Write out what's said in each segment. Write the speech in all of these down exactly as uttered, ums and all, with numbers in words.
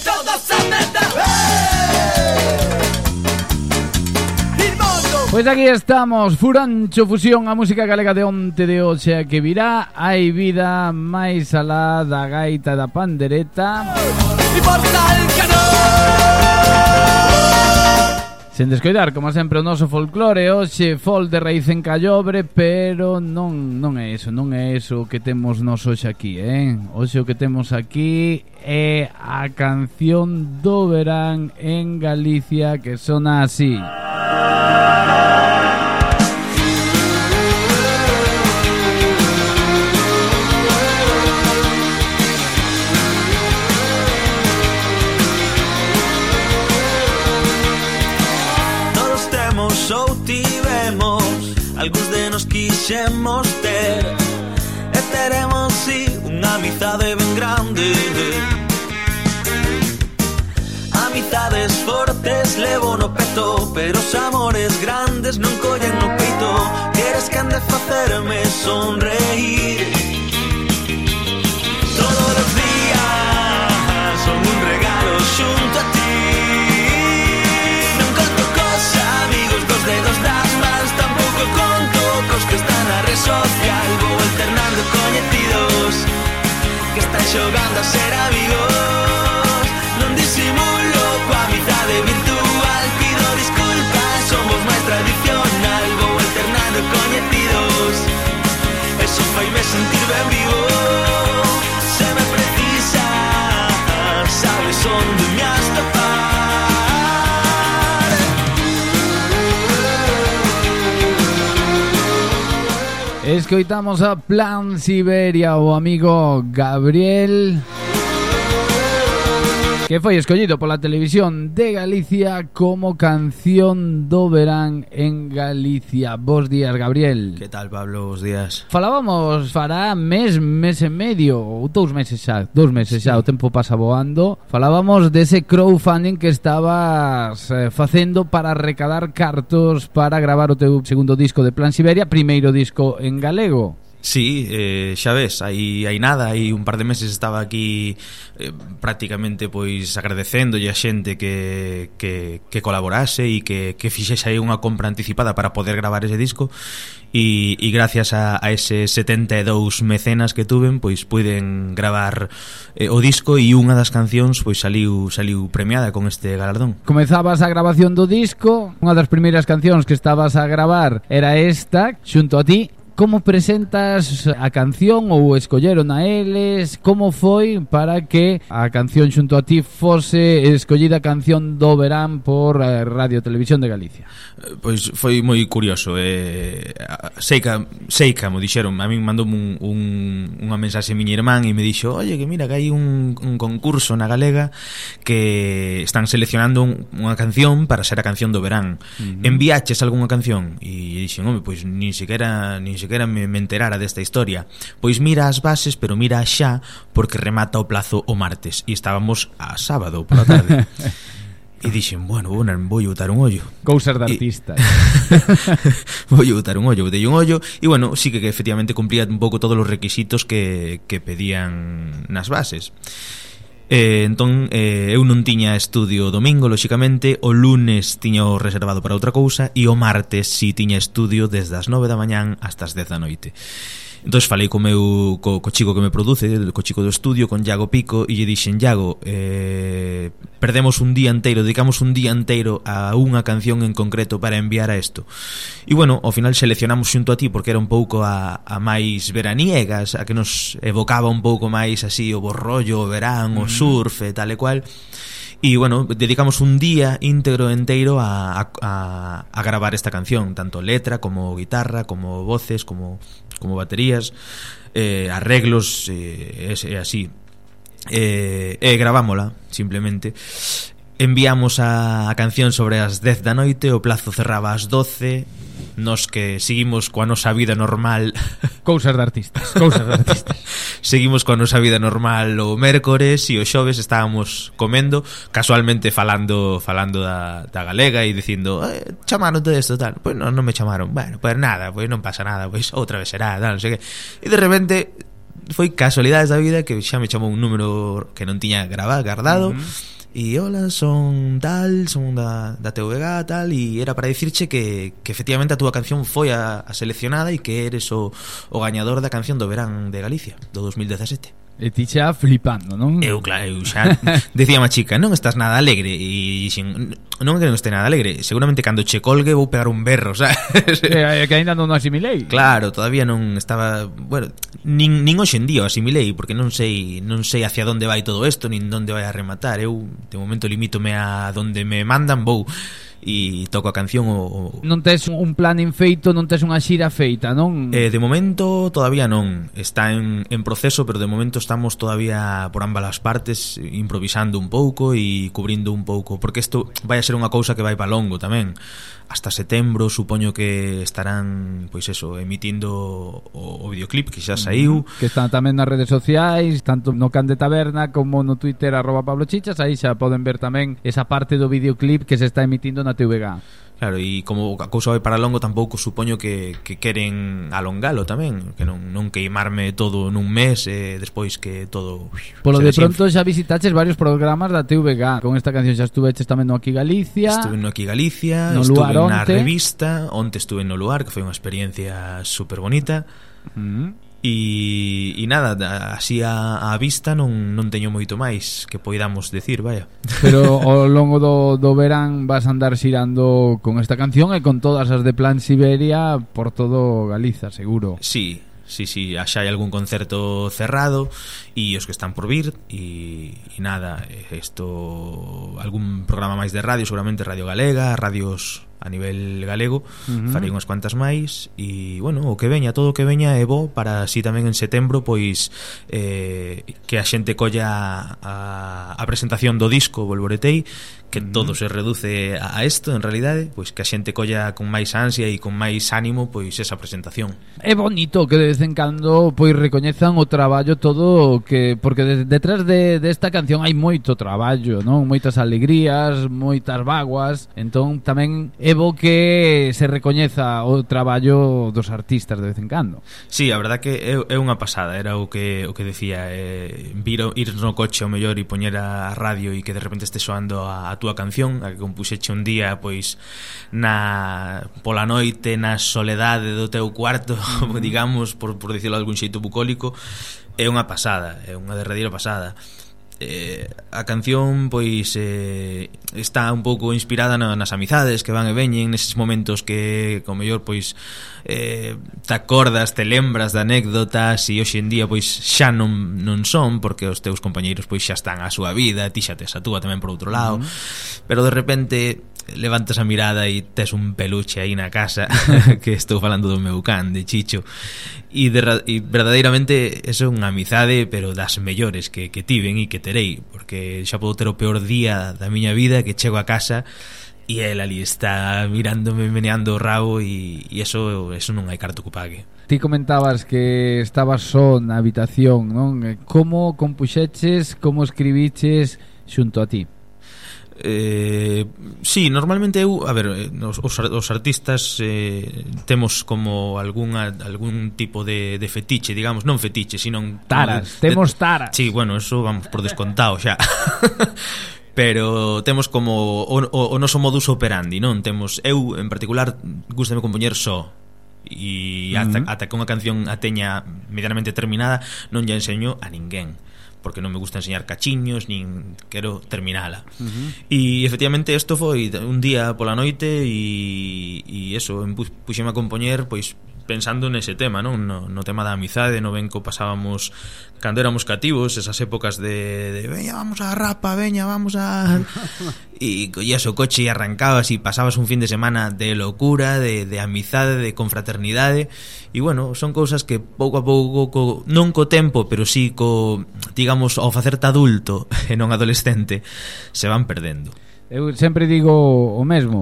Pois aquí estamos, Furancho Fusión, a música galega de onte, de hoxe a que virá. Hai vida máis alá da gaita da pandereta. Sen descoidar, como sempre, o noso folclore. Hoxe fol de raíz en callobre, pero non non é eso, non é eso que temos nos hoxe aquí, eh? Hoxe o que temos aquí é a canción do verán en Galicia, que sona así. Algúns de nos quixemos ter e teremos, si, unha amizade ben grande. Amizades fortes levo no peto, pero os amores grandes non collen no peito. Queres que ande facerme sonreír todos os días, son un regalo xunto a ti. Non conto cos amigos dos dedos das mans, tampouco conto cos que están na red social. Vou alternando coñecidos que están xogando a ser amigos. Non disimulo coa amizade virtual, pido disculpas, somos máis tradicional. Vou alternando coñecidos, eso faime sentir ben vivo. Se me precisa, sabes onde me has topar. Escoitamos a Plan Siberia, o amigo Gabriel, que foi escollido pola televisión de Galicia como canción do verán en Galicia. Bos días, Gabriel. Que tal, Pablo? Bos días. Falábamos fará mes, mes e medio, ou dous meses xa, dous meses xa, o tempo pasa voando. Falábamos dese crowdfunding que estabas eh, facendo para recadar cartos para gravar o teu segundo disco de Plan Siberia, primeiro disco en galego. Sí, eh, xa ves, hai, hai nada, hai un par de meses estaba aquí eh, prácticamente pois agradecéndolle a xente que, que, que colaborase e que, que fixese aí unha compra anticipada para poder gravar ese disco e, e gracias a, a ese setenta e dous mecenas que tuven, pois puiden gravar eh, o disco e unha das cancións pois saliu, saliu premiada con este galardón. Comezabas a grabación do disco, unha das primeiras cancións que estabas a gravar era esta, xunto a ti. Como presentas a canción, ou escolleron a eles? Como foi para que a canción xunto a ti fose escollida canción do verán por Radio Televisión de Galicia? Pois foi moi curioso. eh, Seica, Seica mo dixeron, a min mandoume un, un, unha mensaxe miña irmán e me dixo: oye, que mira, que hai un, un concurso na Galega que están seleccionando un, unha canción para ser a canción do verán. Uh-huh. Enviaches algunha canción? E dixen: home, pois nin sequera nin sequera me, me enterara desta historia. Pois mira as bases, pero mira xa, porque remata o plazo o martes e estábamos a sábado pola tarde. E dixen, bueno, bueno, vou botar un ollo. Cousas de artistas. Vou botar un ollo, botei un ollo. E bueno, sí que, que efectivamente cumplía un pouco todos os requisitos que, que pedían nas bases. Eh, entón, eh, eu non tiña estudio o domingo, lóxicamente. O lunes tiña o reservado para outra cousa. E o martes si tiña estudio desde as nove da mañán hasta as dez da noite. Entón falei co meu co, co chico que me produce, co chico do estudio, con Iago Pico, e lle dixen: Iago, eh, perdemos un día inteiro, dedicamos un día inteiro a unha canción en concreto para enviar a isto. E bueno, ao final seleccionamos xunto a ti porque era un pouco a, a máis veraniegas, a que nos evocaba un pouco máis así o borrollo, o verán, o surf e tal e cual. E, bueno, dedicamos un día íntegro enteiro a, a, a gravar esta canción, tanto letra como guitarra, como voces, como, como baterías, eh, arreglos, e eh, así. E eh, gravámola, simplemente. Enviamos a, a canción sobre as dez da noite, o plazo cerraba ás doce. Nos que seguimos coa nosa vida normal. Cousas de artistas, cousas de artistas. Seguimos coa nosa vida normal o mércores e o xoves estábamos comendo, casualmente falando falando da, da galega e dicindo: eh, chamaron todo isto, tal. Pois non, non me chamaron. Bueno, pois nada, pois non pasa nada, pois outra vez será, tal, non sei que. E de repente foi casualidades da vida que xa me chamou un número que non tiña grabado, guardado. Uh-huh. e hola, son tal, son da, da T V G tal, e era para dicirche que, que efectivamente a túa canción foi a, a seleccionada e que eres o, o gañador da canción do verán de Galicia do dos mil dezasete. E ti xa flipando, non? Eu, claro, eu xa decía má chica, non estás nada alegre, e xin, non que non este nada alegre, seguramente cando che colgue vou pegar un berro, sabes? Que, que ainda non o asimilei. Claro, todavía non estaba, bueno, nin, nin hoxe en día o asimilei, porque non sei non sei hacia onde vai todo isto, nin onde vai a rematar. Eu, de momento, limítome a donde me mandan, vou e toco a canción o, o... Non tes un plan feito, non tes unha xira feita, non? Eh, de momento todavía non. Está en, en proceso, pero de momento estamos todavía por ambas as partes improvisando un pouco e cubrindo un pouco, porque isto vai a ser unha cousa que vai para longo tamén. Hasta setembro supoño que estarán, pois eso, emitindo o, o videoclip que xa saiu, que están tamén nas redes sociais, tanto no Can de Taberna como no Twitter arroba Pablo Chichas. Aí xa poden ver tamén esa parte do videoclip que se está emitindo na T V G. Claro, e como a cousa vai para longo, tampouco supoño que, que queren alongalo tamén, que non, non queimarme todo nun mes e despois que todo... Polo de pronto xa visitaches varios programas da T V G. Con esta canción xa estuveches tamén no Aquí Galicia. Estuve no Aquí Galicia, no estuve Luar na onte. revista, onte estuve no Luar, que foi unha experiencia super bonita. Mm. E, e nada, así a, a vista non, non teño moito máis que poidamos decir, vaya. Pero ao longo do, do verán vas a andar xirando con esta canción e con todas as de Plan Siberia por todo Galiza, seguro. Sí, sí, sí, xa hai algún concerto cerrado e os que están por vir e, e nada, isto, algún programa máis de radio, seguramente Radio Galega, radios a nivel galego, uh-huh. Farei unhas cuantas máis e, bueno, o que veña, todo o que veña é bo para así tamén en setembro, pois eh, que a xente colla a, a presentación do disco Volvoretei, que uh-huh. todo se reduce a isto en realidade, pois que a xente colla con máis ansia e con máis ánimo pois esa presentación. É bonito que de vez en cando pois recoñezan o traballo todo, que porque de, detrás de desta de canción hai moito traballo, non? Moitas alegrías, moitas vaguas, entón tamén é bo que se recoñeza o traballo dos artistas de vez en cando. Sí, a verdad que é, é unha pasada, era o que o que decía, eh, vir, ir no coche ao mellor e poñer a radio e que de repente este soando a, a túa canción, a que compuxeche un día pois na pola noite, na soledade do teu cuarto, mm. digamos, por, por dicirlo de algún xeito bucólico, é unha pasada, é unha derradeira pasada. Eh, a canción pois eh, está un pouco inspirada na, nas amizades que van e veñen, neses momentos que como mellor pois eh, te acordas, te lembras de anécdotas e hoxe en día pois xa non, non son, porque os teus compañeiros pois xa están a súa vida, ti xa tes a túa tamén por outro lado, uh-huh. Pero de repente levantas a mirada e tes un peluche aí na casa que estou falando do meu can, de Chicho, e, de, e verdadeiramente eso é unha amizade, pero das mellores que, que tiven e que terei, porque xa podo ter o peor día da miña vida, que chego a casa e el ali está mirándome, meneando o rabo, e, e eso, eso non hai carto que pague. Ti comentabas que estabas só na habitación, non? Como compuxeches, como escribiches xunto a ti? Eh, sí, normalmente eu, a ver, os, os artistas eh, temos como algunha, algún tipo de, de fetiche, digamos, non fetiche, sino taras, de, temos taras. Sí, bueno, eso vamos por descontado xa. Pero temos como o, o, o noso modus operandi, non? Temos, eu en particular gústame compoñer só, e ata, uh-huh. ata que unha canción a teña medianamente terminada non lla enseño a ninguén, porque non me gusta enseñar cachiños, nin quero terminala. Uh-huh. E efectivamente isto foi un día pola noite e, e eso, puxeme a compoñer pois pensando nese tema, non? No, no tema da amizade, no ben que pasábamos cando éramos cativos, esas épocas de, de veña, vamos a Rapa, veña, vamos a... E collías o coche e arrancabas e pasabas un fin de semana de locura, de, de amizade, de confraternidade. E bueno, son cousas que pouco a pouco, co, non co tempo, pero sí co, digamos, ao facerte adulto e non adolescente, se van perdendo. Eu sempre digo o mesmo,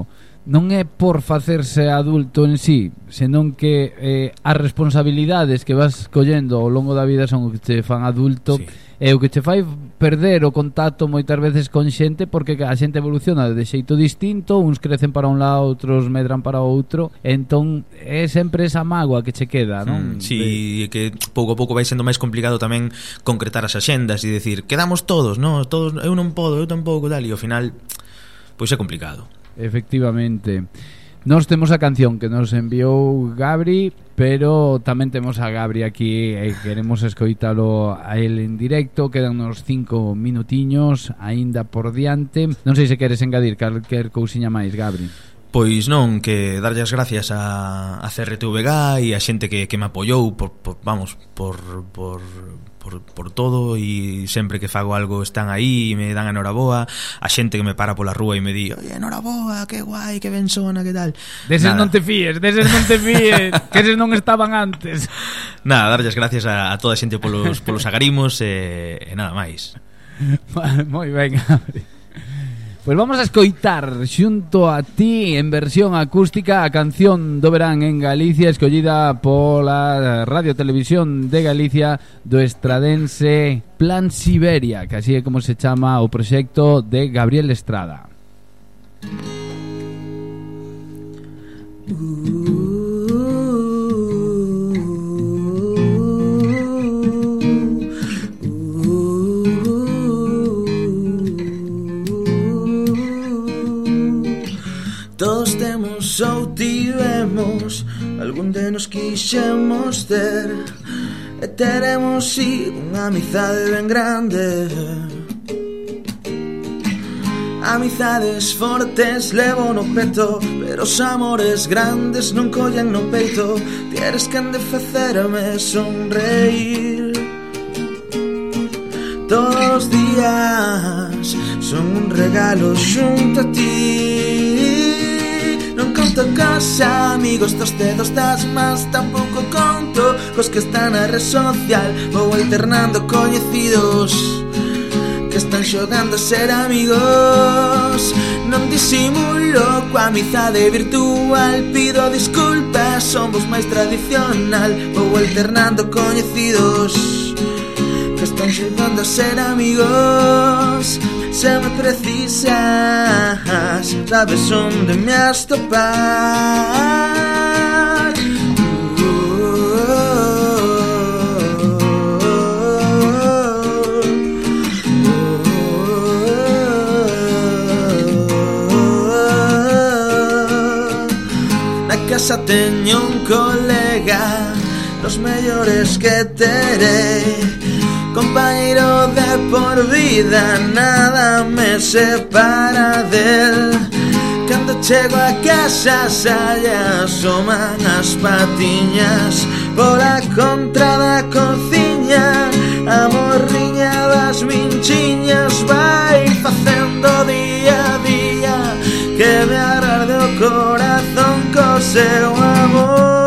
non é por facerse adulto en sí, senón que eh, as responsabilidades que vas collendo ao longo da vida son o que te fan adulto, sí. E o que te fai perder o contacto moitas veces con xente, porque a xente evoluciona de xeito distinto, uns crecen para un lado, outros medran para outro, entón é sempre esa mágoa que che queda, non? Mm, sí, de... que pouco a pouco vai sendo máis complicado tamén concretar as axendas e decir, quedamos todos, no, todos, eu non podo, eu tampouco, tal, e ao final pois é complicado. Efectivamente. Nos temos a canción que nos enviou Gabri, pero tamén temos a Gabri aquí e queremos escoitalo a él en directo. Quedan uns cinco minutiños aínda por diante. Non sei se queres engadir calquer cousiña máis, Gabri. Pois non, que darlle as gracias a, a C R T V G e a xente que, que me apoiou por, por, vamos, por, por, por, por todo, e sempre que fago algo están aí e me dan a noraboa, a xente que me para pola rúa e me di, oye, noraboa, que guai, que ben sona, que tal. Deses non te fíes, deses non te fíes, que eses non estaban antes. Nada, darlle as gracias a, a toda a xente polos, polos agarimos e, e nada máis. Moi ben, Gabri. Pois vamos a escoitar xunto a ti en versión acústica a canción do verán en Galicia, escollida pola Radio Televisión de Galicia, do estradense Plan Siberia, que así é como se chama o proxecto de Gabriel Estrada. Todos temos ou tivemos algún de nos quixemos ter, e teremos si unha amizade ben grande. Amizades fortes levo no peto, pero os amores grandes non collen no peito. Ti eres quen de facerme sonreír. Todos os días son un regalo xunto a ti. Non conto cos amigos dos dedos das mans, tampouco conto cos que están na red social. Vou alternando coñecidos que están xogando a ser amigos. Non disimulo coa amizade virtual, pido disculpas, somos máis tradicional. Vou alternando coñecidos que están xogando a ser amigos. Se me precisas, sabes onde me has topar. Na casa teño un colega, los mellores que terei, compañeiro de por vida, nada me separa del. Cando chego a casa salle asoman as patiñas pola contra da cociña. A morriña das minchiñas vai facendo día a día que me arde o corazón co seu amor.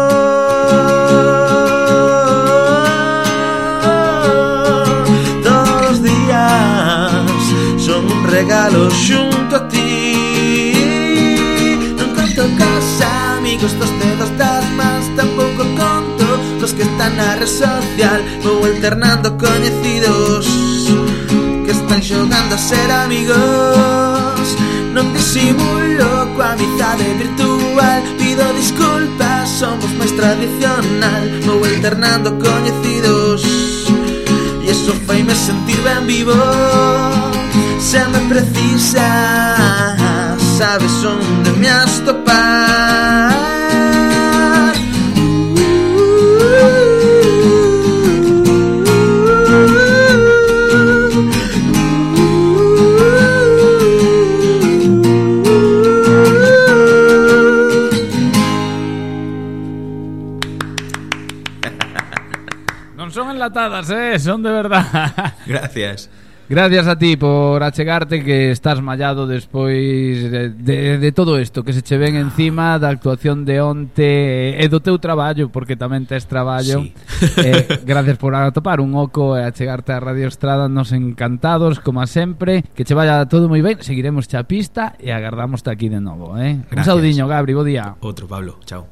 Regalo xunto a ti. Non conto cos amigos dos dedos das mans, tampouco conto cos que están na red social. Vou alternando coñecidos que están xogando a ser amigos. Non disimulo coa amizade virtual, pido disculpas, somos máis tradicional. Vou alternando coñecidos e iso faime sentir ben vivo. Se me precisas, sabes onde me has topar. Non son enlatadas, eh, son de verdad. Gracias. Gracias a ti por achegarte, que estás mallado despois de, de, de todo isto que se che ven encima da actuación de onte e do teu traballo, porque tamén tes traballo. Sí. eh, Gracias por atopar un oco e achegarte a Radio Estrada. Nos encantados, como sempre. Que che vaya todo moi ben. Seguiremos xa a pista e agardamoste aquí de novo, eh? Un Gracias. saudiño, Gabri, bo día. Outro, Pablo, chao.